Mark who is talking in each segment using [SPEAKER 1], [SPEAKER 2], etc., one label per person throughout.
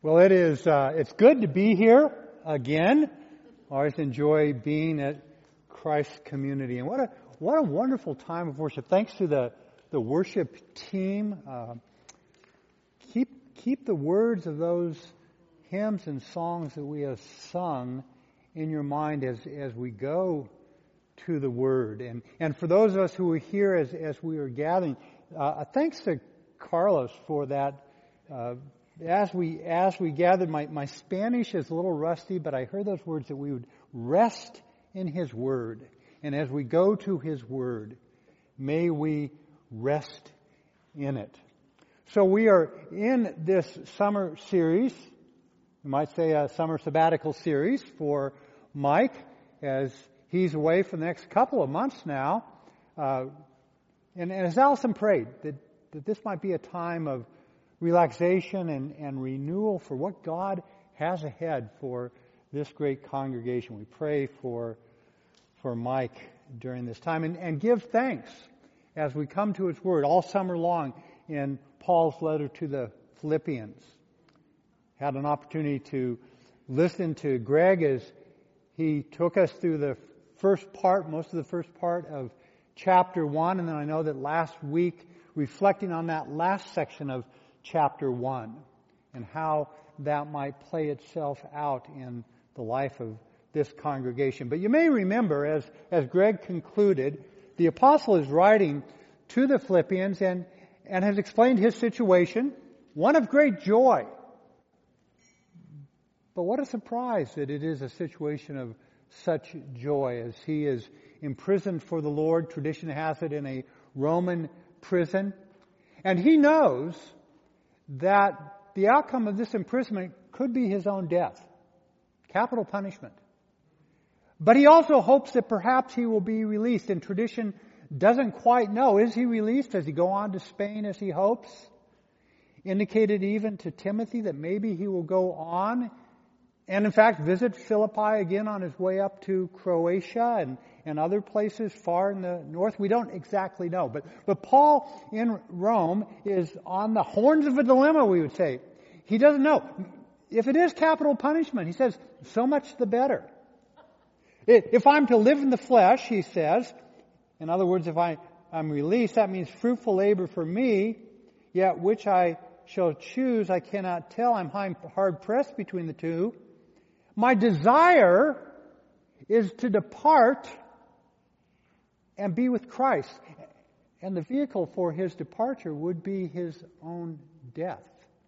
[SPEAKER 1] Well, it's good to be here again. I always enjoy being at Christ Community. And what a wonderful time of worship. Thanks to the worship team. Keep the words of those hymns and songs that we have sung in your mind as we go to the Word. And for those of us who were here as we were gathering, thanks to Carlos for that. As we gathered, my Spanish is a little rusty, but I heard those words that we would rest in His Word. And as we go to His Word, may we rest in it. So we are in this summer series, you might say a summer sabbatical series for Mike, as he's away for the next couple of months now. And as Allison prayed, that this might be a time of relaxation and renewal for what God has ahead for this great congregation. We pray for Mike during this time and give thanks as we come to His Word all summer long in Paul's letter to the Philippians. Had an opportunity to listen to Greg as he took us through most of the first part of chapter 1, and then I know that last week, reflecting on that last section of chapter 1 and how that might play itself out in the life of this congregation. But you may remember, as Greg concluded, the apostle is writing to the Philippians and has explained his situation, one of great joy. But what a surprise that it is a situation of such joy as he is imprisoned for the Lord. Tradition has it in a Roman prison. And he knows that the outcome of this imprisonment could be his own death, capital punishment. But he also hopes that perhaps he will be released, and tradition doesn't quite know. Is he released? Does he go on to Spain as he hopes? Indicated even to Timothy that maybe he will go on and in fact visit Philippi again on his way up to Croatia and other places far in the north. We don't exactly know. But Paul in Rome is on the horns of a dilemma, we would say. He doesn't know. If it is capital punishment, he says, so much the better. If I'm to live in the flesh, he says, in other words, if I'm released, that means fruitful labor for me, yet which I shall choose, I cannot tell. I'm hard pressed between the two. My desire is to depart and be with Christ. And the vehicle for his departure would be his own death.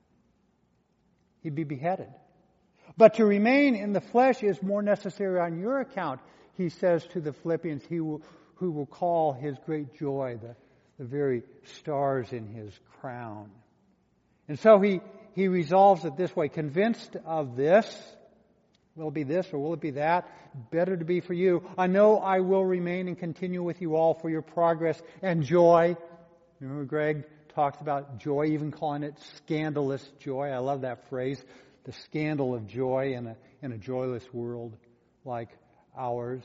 [SPEAKER 1] He'd be beheaded. But to remain in the flesh is more necessary on your account, he says to the Philippians, who will call his great joy the very stars in his crown. And so he resolves it this way, convinced of this. Will it be this or will it be that? Better to be for you. I know I will remain and continue with you all for your progress and joy. Remember Greg talks about joy, even calling it scandalous joy. I love that phrase. The scandal of joy in a joyless world like ours.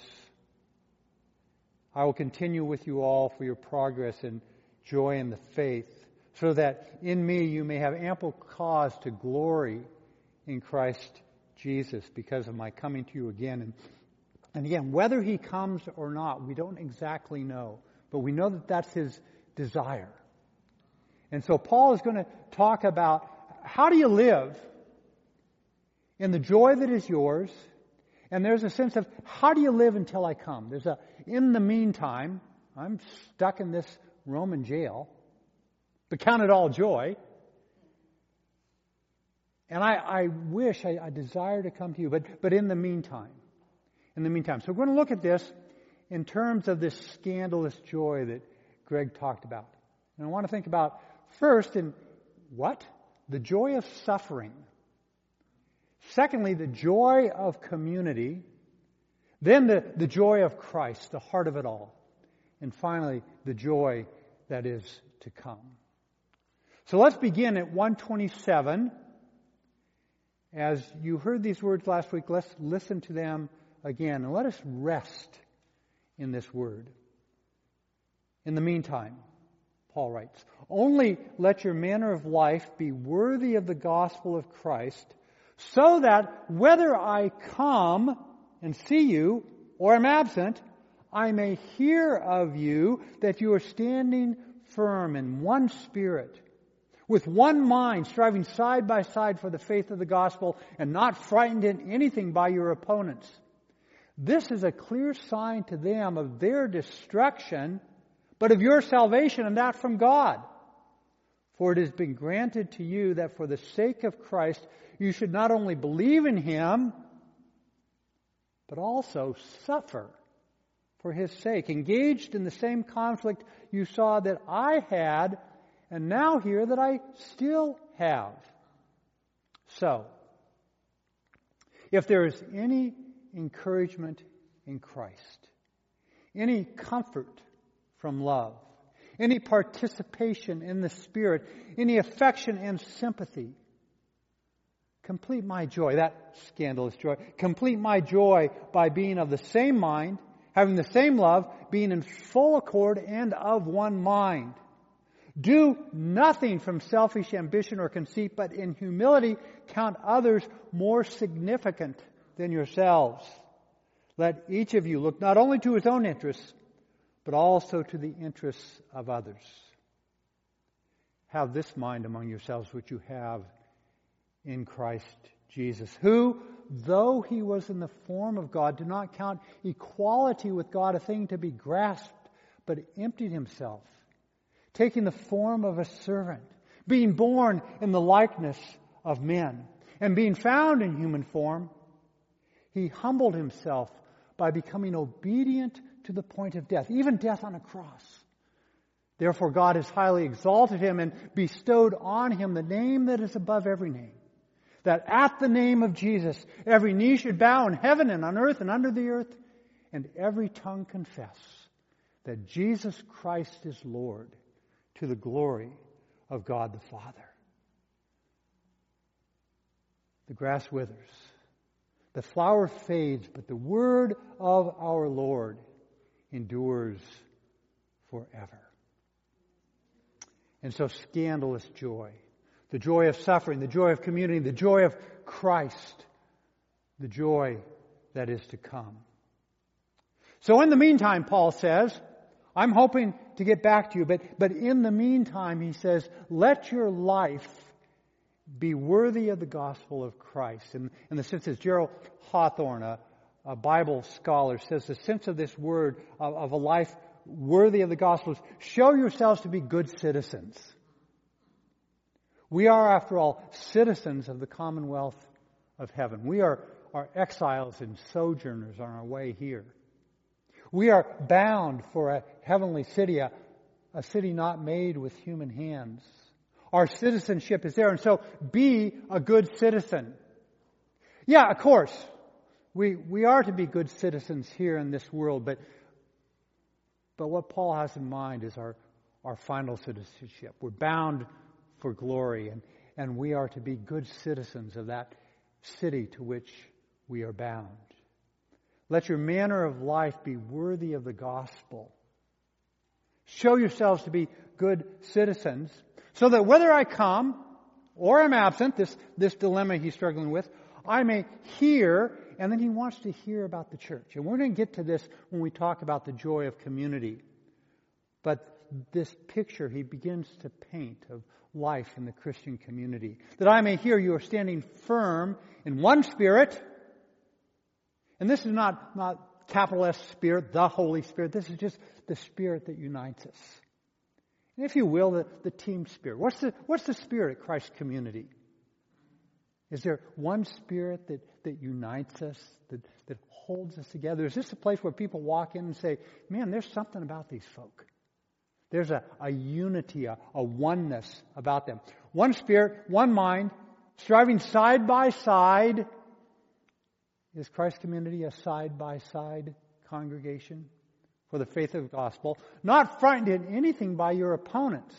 [SPEAKER 1] I will continue with you all for your progress and joy in the faith, so that in me you may have ample cause to glory in Christ Jesus because of my coming to you again. And again, whether he comes or not, we don't exactly know. But we know that that's his desire. And so Paul is going to talk about how do you live in the joy that is yours. And there's a sense of how do you live until I come? In the meantime, I'm stuck in this Roman jail, but count it all joy. And I wish, I desire to come to you, but in the meantime. So we're going to look at this in terms of this scandalous joy that Greg talked about. And I want to think about first in what? The joy of suffering. Secondly, the joy of community. Then the joy of Christ, the heart of it all. And finally, the joy that is to come. So let's begin at 127. As you heard these words last week, let's listen to them again. And let us rest in this word. In the meantime, Paul writes, only let your manner of life be worthy of the gospel of Christ, so that whether I come and see you or am absent, I may hear of you that you are standing firm in one spirit, with one mind, striving side by side for the faith of the gospel, and not frightened in anything by your opponents. This is a clear sign to them of their destruction, but of your salvation, and that from God. For it has been granted to you that for the sake of Christ you should not only believe in Him, but also suffer for His sake, engaged in the same conflict you saw that I had, and now hear that I still have. So, if there is any encouragement in Christ, any comfort from love, any participation in the Spirit, any affection and sympathy, complete my joy, that scandalous joy, complete my joy by being of the same mind, having the same love, being in full accord and of one mind. Do nothing from selfish ambition or conceit, but in humility count others more significant than yourselves. Let each of you look not only to his own interests, but also to the interests of others. Have this mind among yourselves which you have in Christ Jesus, who, though He was in the form of God, did not count equality with God a thing to be grasped, but emptied Himself, taking the form of a servant, being born in the likeness of men, and being found in human form, He humbled Himself by becoming obedient to the point of death, even death on a cross. Therefore God has highly exalted Him and bestowed on Him the name that is above every name, that at the name of Jesus every knee should bow in heaven and on earth and under the earth, and every tongue confess that Jesus Christ is Lord, to the glory of God the Father. The grass withers, the flower fades, but the word of our Lord endures forever. And so scandalous joy, the joy of suffering, the joy of community, the joy of Christ, the joy that is to come. So in the meantime, Paul says, I'm hoping to get back to you, but in the meantime, he says, let your life be worthy of the gospel of Christ. And in the sense, as Gerald Hawthorne, a Bible scholar, says, the sense of this word of a life worthy of the gospel is, show yourselves to be good citizens. We are, after all, citizens of the commonwealth of heaven. We are exiles and sojourners on our way here. We are bound for a heavenly city, a city not made with human hands. Our citizenship is there, and so be a good citizen. Yeah, of course, we are to be good citizens here in this world, but what Paul has in mind is our final citizenship. We're bound for glory, and we are to be good citizens of that city to which we are bound. Let your manner of life be worthy of the gospel. Show yourselves to be good citizens, so that whether I come or am absent, this dilemma he's struggling with, I may hear, and then he wants to hear about the church. And we're going to get to this when we talk about the joy of community. But this picture he begins to paint of life in the Christian community. That I may hear you are standing firm in one Spirit. And this is not capital S Spirit, the Holy Spirit. This is just the Spirit that unites us. And if you will, the team spirit. What's the spirit at Christ Community? Is there one Spirit that unites us, that holds us together? Is this a place where people walk in and say, man, there's something about these folk? There's a unity, a oneness about them. One Spirit, one mind, striving side by side. Is Christ Community a side-by-side congregation for the faith of the gospel? Not frightened in anything by your opponents.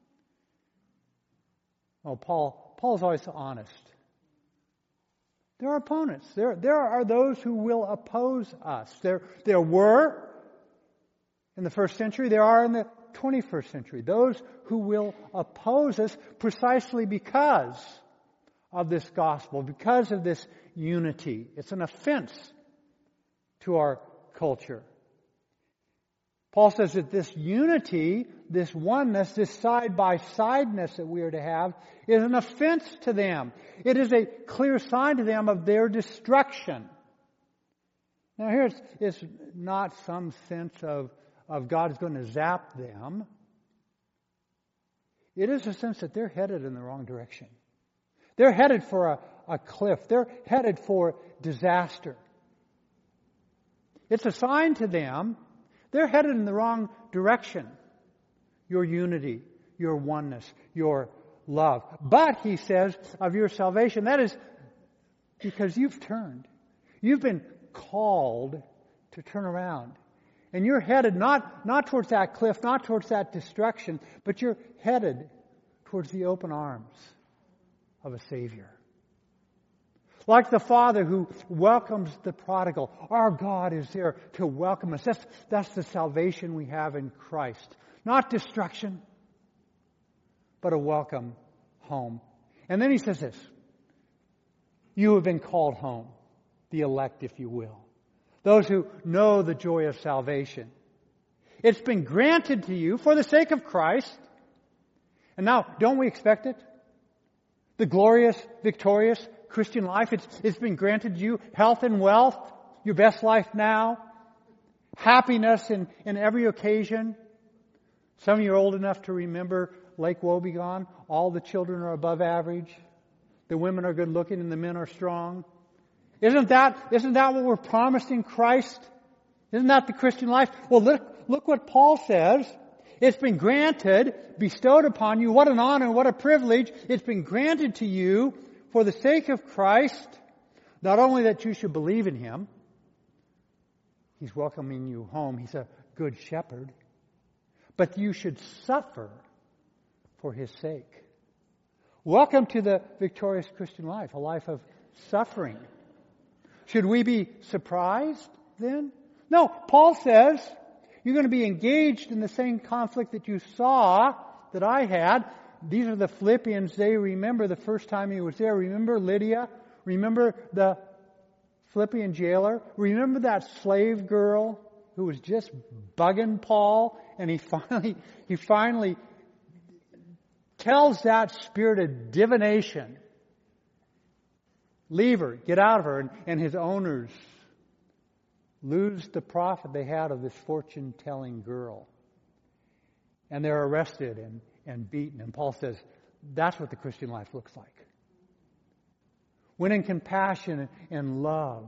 [SPEAKER 1] Oh, Paul is always honest. There are opponents. There are those who will oppose us. There were in the first century. There are in the 21st century. Those who will oppose us precisely because of this gospel, because of this unity. It's an offense to our culture. Paul says that this unity, this oneness, this side-by-sideness that we are to have is an offense to them. It is a clear sign to them of their destruction. Now here it's not some sense of God is going to zap them. It is a sense that they're headed in the wrong direction. They're headed for a cliff. They're headed for disaster. It's a sign to them they're headed in the wrong direction. Your unity, your oneness, your love. But, he says, of your salvation, that is because you've turned. You've been called to turn around. And you're headed not towards that cliff, not towards that destruction, but you're headed towards the open arms of a Savior. Like the Father who welcomes the prodigal, our God is there to welcome us. That's the salvation we have in Christ. Not destruction, but a welcome home. And then he says this, you have been called home, the elect, if you will. Those who know the joy of salvation. It's been granted to you for the sake of Christ. And now, don't we expect it? The glorious, victorious Christian life, it's been granted to you. Health and wealth, your best life now. Happiness in every occasion. Some of you are old enough to remember Lake Wobegon. All the children are above average. The women are good looking and the men are strong. Isn't that what we're promised in Christ? Isn't that the Christian life? Well, look what Paul says. It's been granted, bestowed upon you. What an honor, what a privilege. It's been granted to you for the sake of Christ, not only that you should believe in Him. He's welcoming you home. He's a good shepherd. But you should suffer for His sake. Welcome to the victorious Christian life, a life of suffering. Should we be surprised then? No, Paul says you're going to be engaged in the same conflict that you saw that I had. These are the Philippians. They remember the first time he was there. Remember Lydia? Remember the Philippian jailer? Remember that slave girl who was just bugging Paul? And he finally tells that spirit of divination, leave her, get out of her. And his owners lose the profit they had of this fortune-telling girl. And they're arrested and beaten. And Paul says, that's what the Christian life looks like. When in compassion and love,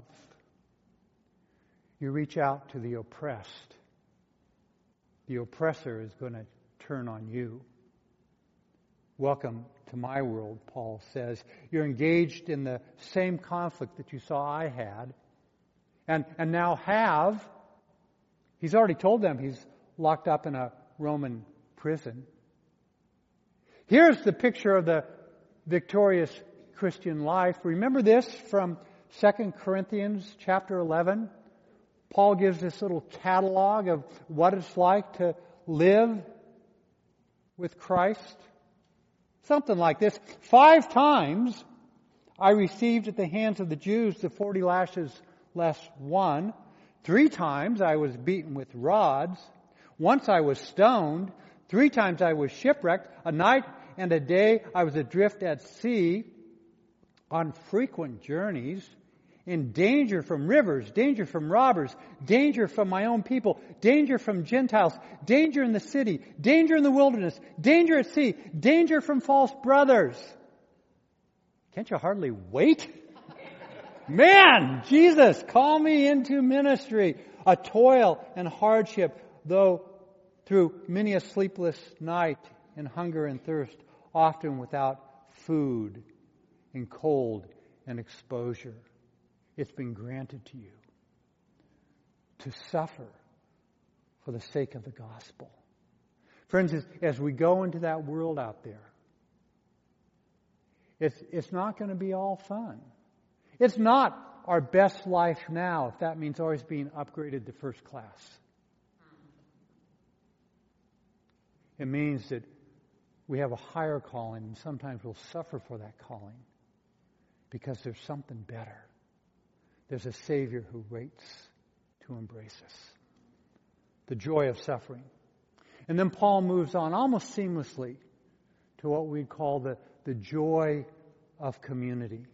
[SPEAKER 1] you reach out to the oppressed, the oppressor is going to turn on you. Welcome to my world, Paul says. You're engaged in the same conflict that you saw I had, and now have. He's already told them he's locked up in a Roman prison. Here's the picture of the victorious Christian life. Remember this from 2 Corinthians chapter 11. Paul gives this little catalog of what it's like to live with Christ. Something like this. 5 times I received at the hands of the Jews the 40 lashes less 1. 3 times I was beaten with rods. Once I was stoned. 3 times I was shipwrecked. A night and a day I was adrift at sea on frequent journeys, in danger from rivers, danger from robbers, danger from my own people, danger from Gentiles, danger in the city, danger in the wilderness, danger at sea, danger from false brothers. Can't you hardly wait? Man, Jesus, call me into ministry. A toil and hardship, though through many a sleepless night and hunger and thirst, often without food and cold and exposure. It's been granted to you to suffer for the sake of the gospel. Friends, as we go into that world out there, it's not going to be all fun. It's not our best life now, if that means always being upgraded to first class. It means that we have a higher calling, and sometimes we'll suffer for that calling. because there's something better. There's a Savior who waits to embrace us. The joy of suffering. And then Paul moves on almost seamlessly to what we'd call the joy of community.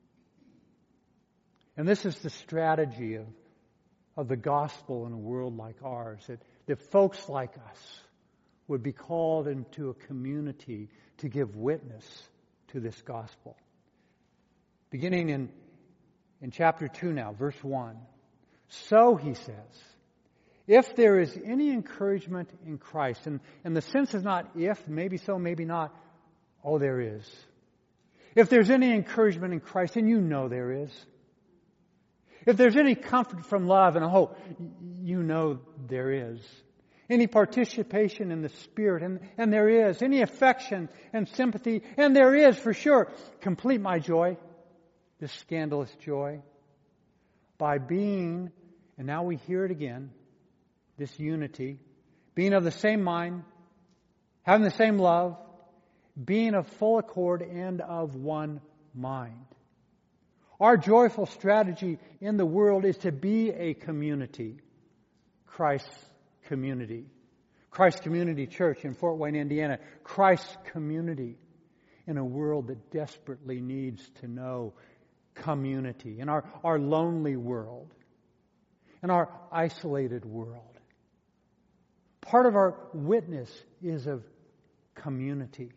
[SPEAKER 1] And this is the strategy of the gospel in a world like ours, that folks like us would be called into a community to give witness to this gospel. Beginning in chapter 2 now, verse 1. So, he says, if there is any encouragement in Christ, and the sense is not if, maybe so, maybe not, oh, there is. If there's any encouragement in Christ, and you know there is. If there's any comfort from love and hope, you know there is. Any participation in the Spirit, and there is. Any affection and sympathy, and there is for sure. Complete my joy, this scandalous joy, by being, and now we hear it again, this unity, being of the same mind, having the same love, being of full accord and of one mind. Our joyful strategy in the world is to be a community, Christ's community. Christ Community Church in Fort Wayne, Indiana. Christ's community in a world that desperately needs to know community. In our lonely world. In our isolated world. Part of our witness is of community.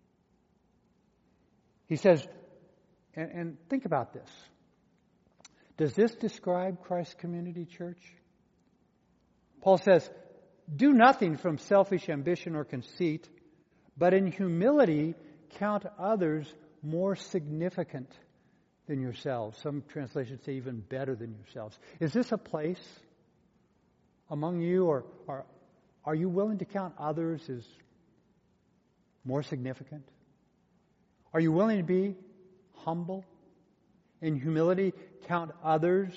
[SPEAKER 1] He says, and think about this. Does this describe Christ's Community Church? Paul says, do nothing from selfish ambition or conceit, but in humility count others more significant than yourselves. Some translations say even better than yourselves. Is this a place among you, or are you willing to count others as more significant? Are you willing to be humble? In humility, count others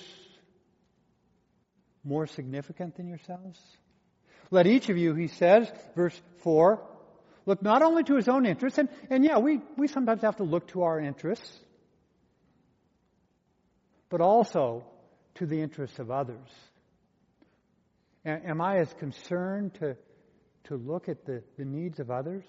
[SPEAKER 1] more significant than yourselves? Let each of you, he says, verse 4, look not only to his own interests, and yeah, we sometimes have to look to our interests, but also to the interests of others. Am I as concerned to look at the needs of others?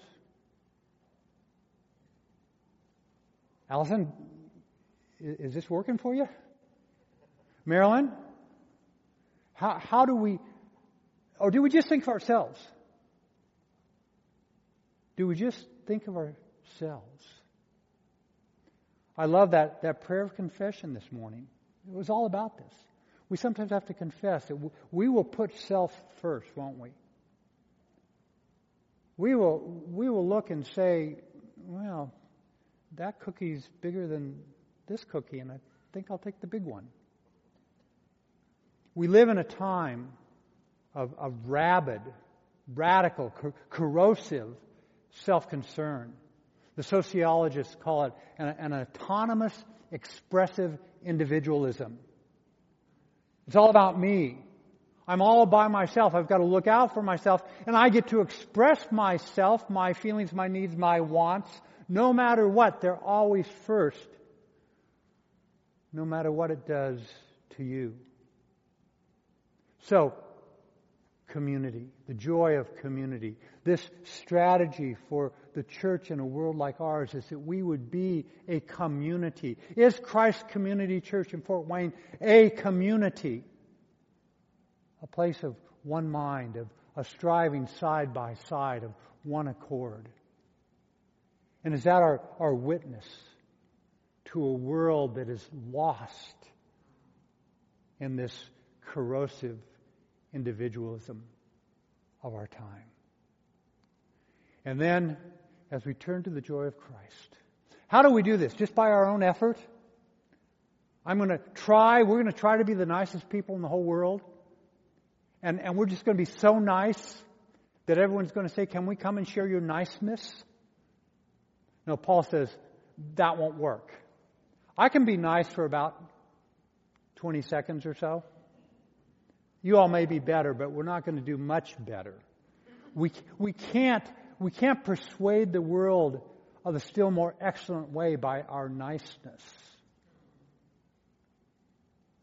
[SPEAKER 1] Allison, is this working for you? Marilyn? How do we, or do we just think of ourselves? Do we just think of ourselves? I love that prayer of confession this morning. It was all about this. We sometimes have to confess that we will put self first, won't we? We will look and say, well, that cookie's bigger than this cookie, and I think I'll take the big one. We live in a time of rabid, radical, corrosive self-concern. The sociologists call it an autonomous, expressive individualism. It's all about me. I'm all by myself. I've got to look out for myself, and I get to express myself, my feelings, my needs, my wants, no matter what. They're always first, no matter what it does to you. So, community, the joy of community. This strategy for the church in a world like ours is that we would be a community. Is Christ Community Church in Fort Wayne a community? A place of one mind, of a striving side by side, of one accord. And is that our witness to a world that is lost in this corrosive individualism of our time? And then, as we turn to the joy of Christ, how do we do this? Just by our own effort? we're going to try to be the nicest people in the whole world. And we're just going to be so nice that everyone's going to say, can we come and share your niceness? No, Paul says, that won't work. I can be nice for about 20 seconds or so. You all may be better, but we're not going to do much better. We can't persuade the world of a still more excellent way by our niceness.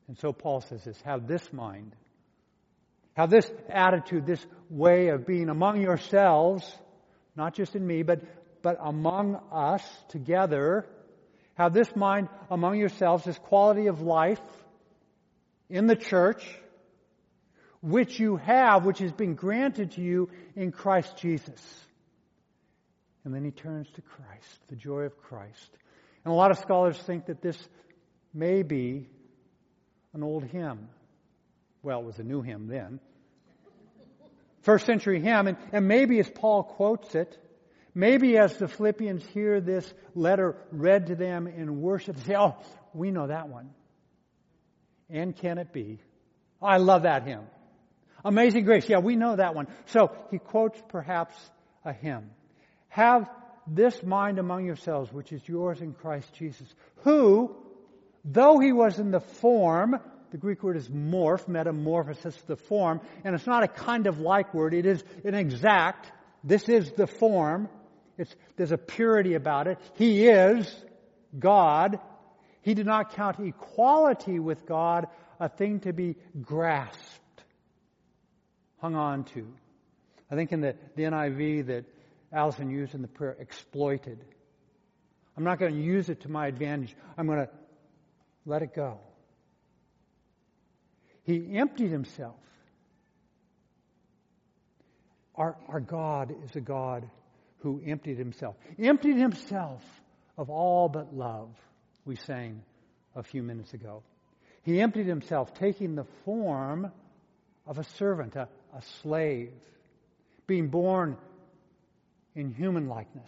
[SPEAKER 1] And so Paul says this, have this mind. Have this attitude, this way of being among yourselves, not just in me, but among us together. Have this mind among yourselves, this quality of life in the church, which you have, which has been granted to you in Christ Jesus. And then he turns to Christ, the joy of Christ. And a lot of scholars think that this may be an old hymn. Well, it was a new hymn then. First century hymn, and maybe as Paul quotes it, maybe as the Philippians hear this letter read to them in worship, they say, oh, we know that one. And can it be? Oh, I love that hymn. Amazing Grace. Yeah, we know that one. So he quotes perhaps a hymn. Have this mind among yourselves, which is yours in Christ Jesus, who, though he was in the form, the Greek word is morph, metamorphosis, the form, and it's not a kind of like word, it is an exact, this is the form, there's a purity about it. He is God. He did not count equality with God a thing to be grasped, hung on to. I think in the NIV that Allison used in the prayer, exploited. I'm not going to use it to my advantage. I'm going to let it go. He emptied himself. Our God is a God who emptied himself. Emptied himself of all but love, we sang a few minutes ago. He emptied himself, taking the form of a servant, a slave, being born in human likeness.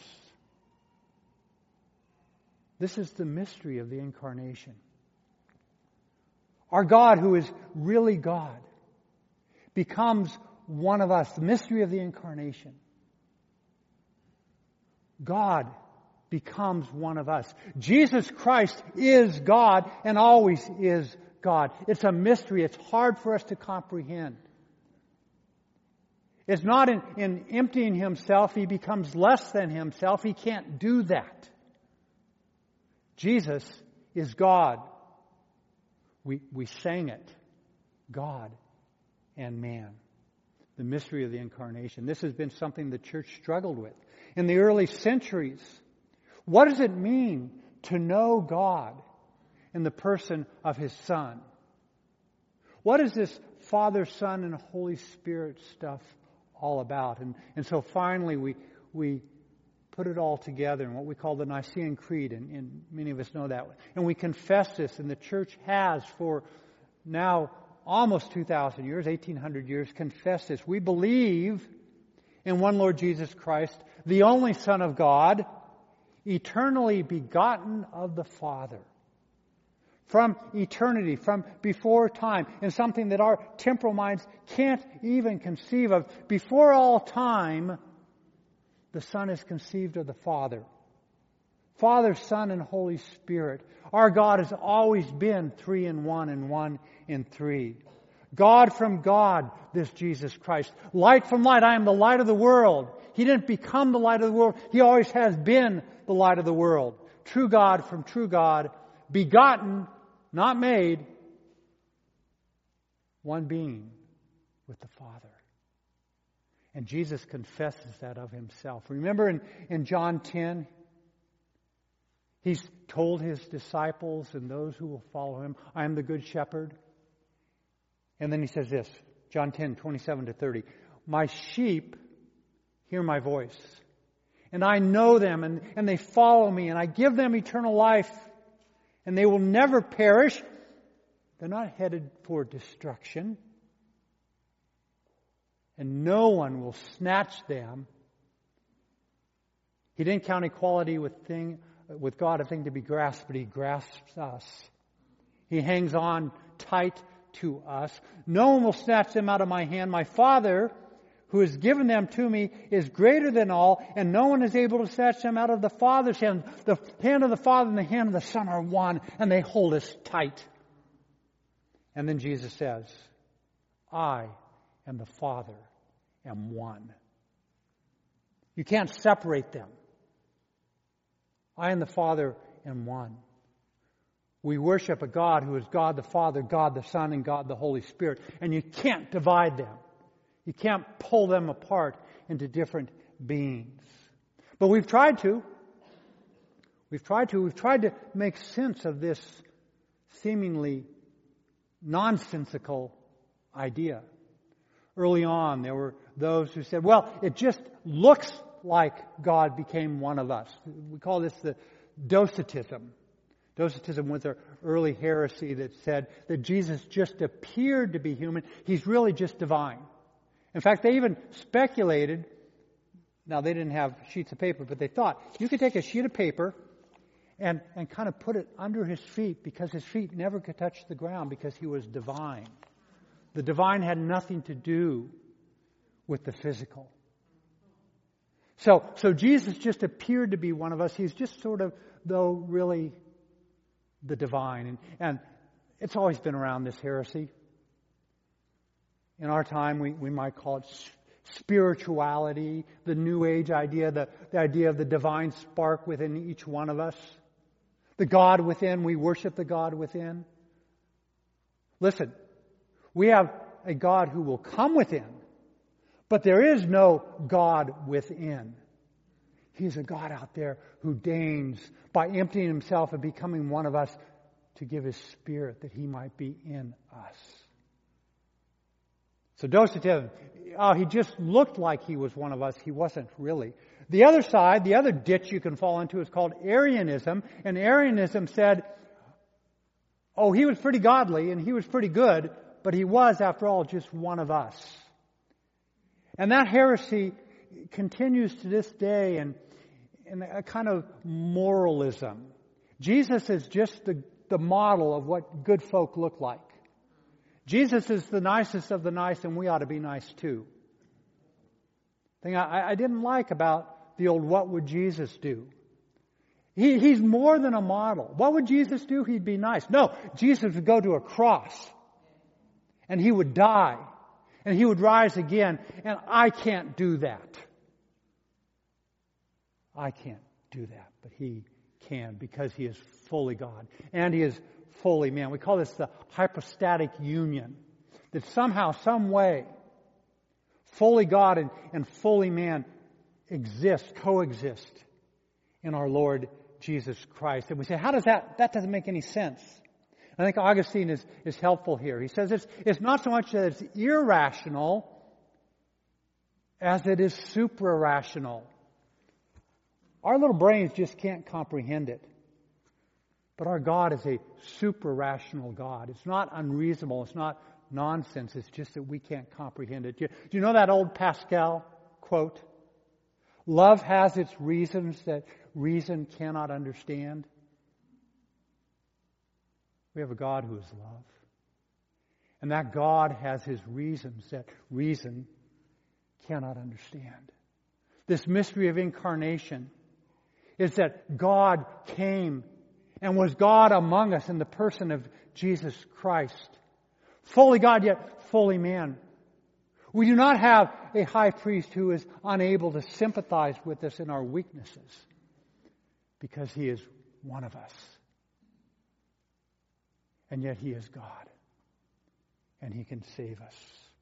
[SPEAKER 1] This is the mystery of the incarnation. Our God, who is really God, becomes one of us. The mystery of the incarnation. God becomes one of us. Jesus Christ is God and always is God. It's a mystery. It's hard for us to comprehend. It's not in emptying himself, he becomes less than himself. He can't do that. Jesus is God. We sang it. God and man. The mystery of the incarnation. This has been something the church struggled with. In the early centuries, what does it mean to know God in the person of His Son? What is this Father, Son, and Holy Spirit stuff all about? And so finally we put it all together in what we call the Nicene Creed, and many of us know that. And we confess this, and the church has for now almost 2,000 years, 1,800 years, confessed this. We believe in one Lord Jesus Christ, the only Son of God, eternally begotten of the Father. From eternity, from before time, and something that our temporal minds can't even conceive of. Before all time, the Son is conceived of the Father. Father, Son, and Holy Spirit. Our God has always been 3 in 1 and 1 in 3. God from God, this Jesus Christ. Light from light. I am the light of the world. He didn't become the light of the world. He always has been the light of the world. True God from true God. Begotten, not made. One being with the Father. And Jesus confesses that of Himself. Remember in John 10, He's told His disciples and those who will follow Him, I am the good shepherd. And then He says this, John 10, 27 to 30. My sheep hear my voice. And I know them and they follow me. And I give them eternal life. And they will never perish. They're not headed for destruction. And no one will snatch them. He didn't count equality with God a thing to be grasped, but He grasps us. He hangs on tight to us. No one will snatch them out of my hand. My Father, who has given them to me, is greater than all, and no one is able to snatch them out of the Father's hand. The hand of the Father and the hand of the Son are one, and they hold us tight. And then Jesus says, I and the Father am one. You can't separate them. I and the Father am one. We worship a God who is God the Father, God the Son, and God the Holy Spirit. And you can't divide them. You can't pull them apart into different beings. But we've tried to. We've tried to make sense of this seemingly nonsensical idea. Early on, there were those who said, well, it just looks like God became one of us. We call this the Docetism. Docetism was an early heresy that said that Jesus just appeared to be human. He's really just divine. In fact, they even speculated, now they didn't have sheets of paper, but they thought you could take a sheet of paper and kind of put it under his feet, because his feet never could touch the ground because he was divine. The divine had nothing to do with the physical. So Jesus just appeared to be one of us. He's just sort of, though, really the divine. And it's always been around, this heresy. In our time, we might call it spirituality, the New Age idea, the idea of the divine spark within each one of us. The God within, we worship the God within. Listen, we have a God who will come within, but there is no God within. He's a God out there who deigns, by emptying himself and becoming one of us, to give his Spirit that he might be in us. So Docetism, he just looked like he was one of us. He wasn't really. The other side, the other ditch you can fall into, is called Arianism. And Arianism said, he was pretty godly and he was pretty good, but he was, after all, just one of us. And that heresy continues to this day in a kind of moralism. Jesus is just the model of what good folk look like. Jesus is the nicest of the nice, and we ought to be nice too. The thing I didn't like about the old "what would Jesus do?" He's more than a model. What would Jesus do? He'd be nice. No, Jesus would go to a cross, and he would die, and he would rise again, and I can't do that. I can't do that, but he can, because he is fully God, and he is fully man. We call this the hypostatic union, that somehow, some way, fully God and fully man coexist in our Lord Jesus Christ. And we say, how does that doesn't make any sense. I think Augustine is helpful here. He says it's not so much that it's irrational as it is supra-rational. Our little brains just can't comprehend it. But our God is a super-rational God. It's not unreasonable. It's not nonsense. It's just that we can't comprehend it. Do you know that old Pascal quote? Love has its reasons that reason cannot understand. We have a God who is love. And that God has his reasons that reason cannot understand. This mystery of incarnation is that God came and was God among us in the person of Jesus Christ. Fully God, yet fully man. We do not have a high priest who is unable to sympathize with us in our weaknesses, because he is one of us. And yet he is God, and he can save us.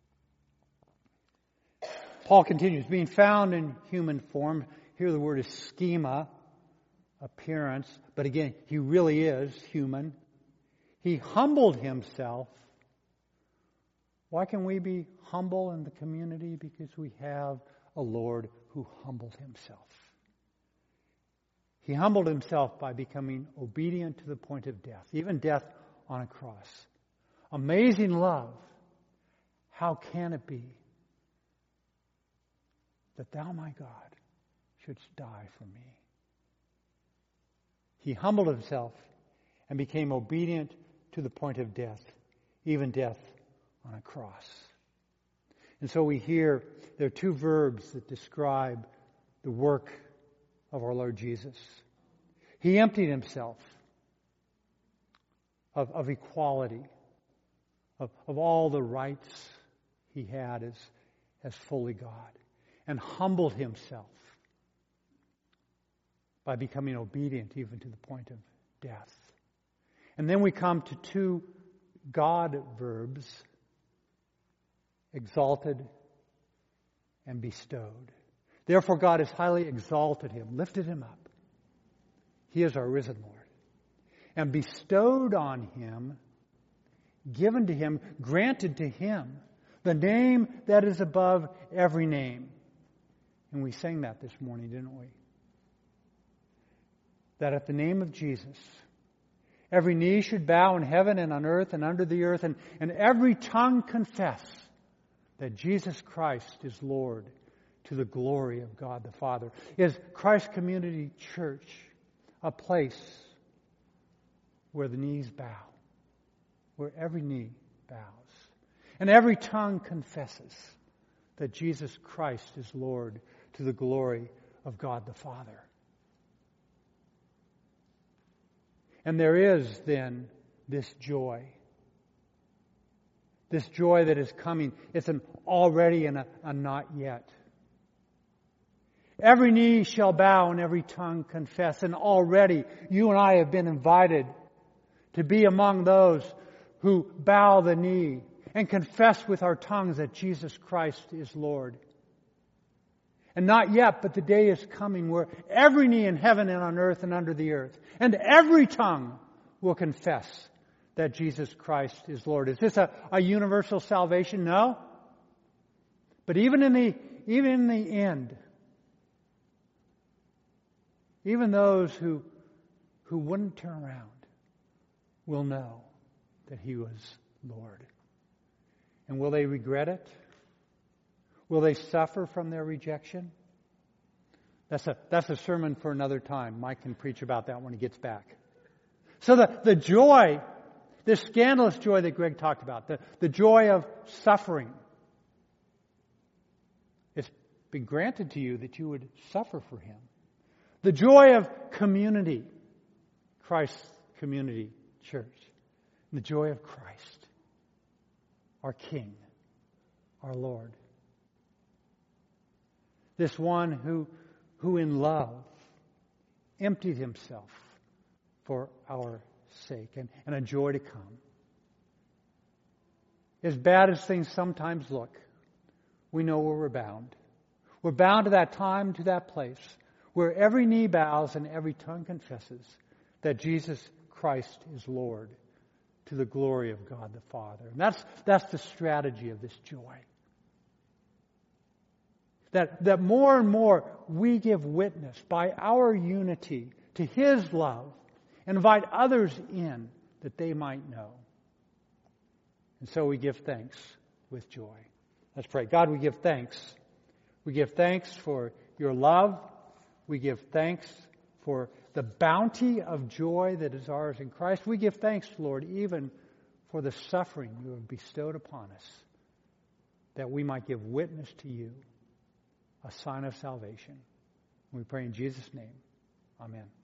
[SPEAKER 1] Paul continues, being found in human form. Here the word is schema, appearance, but again, he really is human. He humbled himself. Why can we be humble in the community? Because we have a Lord who humbled himself. He humbled himself by becoming obedient to the point of death, even death on a cross. Amazing love. How can it be that thou, my God, shouldst die for me? He humbled himself and became obedient to the point of death, even death on a cross. And so we hear there are two verbs that describe the work of our Lord Jesus. He emptied himself of equality, of all the rights he had as fully God, and humbled himself by becoming obedient even to the point of death. And then we come to two God verbs, exalted and bestowed. Therefore God has highly exalted him, lifted him up. He is our risen Lord. And bestowed on him, given to him, granted to him, the name that is above every name. And we sang that this morning, didn't we? That at the name of Jesus, every knee should bow in heaven and on earth and under the earth, and every tongue confess that Jesus Christ is Lord, to the glory of God the Father. Is Christ Community Church a place where the knees bow, where every knee bows, and every tongue confesses that Jesus Christ is Lord, to the glory of God the Father? And there is then this joy. This joy that is coming. It's an already and a not yet. Every knee shall bow and every tongue confess. And already you and I have been invited to be among those who bow the knee and confess with our tongues that Jesus Christ is Lord. And not yet, but the day is coming where every knee in heaven and on earth and under the earth, and every tongue will confess that Jesus Christ is Lord. Is this a universal salvation? No. But even in the end, even those who wouldn't turn around will know that He was Lord. And will they regret it? Will they suffer from their rejection? That's a sermon for another time. Mike can preach about that when he gets back. So the joy, this scandalous joy that Greg talked about, the joy of suffering, it's been granted to you that you would suffer for Him. The joy of community, Christ's Community Church. The joy of Christ, our King, our Lord. This one who in love emptied Himself for our sake, and a joy to come. As bad as things sometimes look, we know where we're bound. We're bound to that time, to that place, where every knee bows and every tongue confesses that Jesus Christ is Lord, to the glory of God the Father. And that's the strategy of this joy. That more and more we give witness by our unity to His love, and invite others in that they might know. And so we give thanks with joy. Let's pray. God, we give thanks. We give thanks for Your love. We give thanks for the bounty of joy that is ours in Christ. We give thanks, Lord, even for the suffering You have bestowed upon us, that we might give witness to You, a sign of salvation. We pray in Jesus' name. Amen.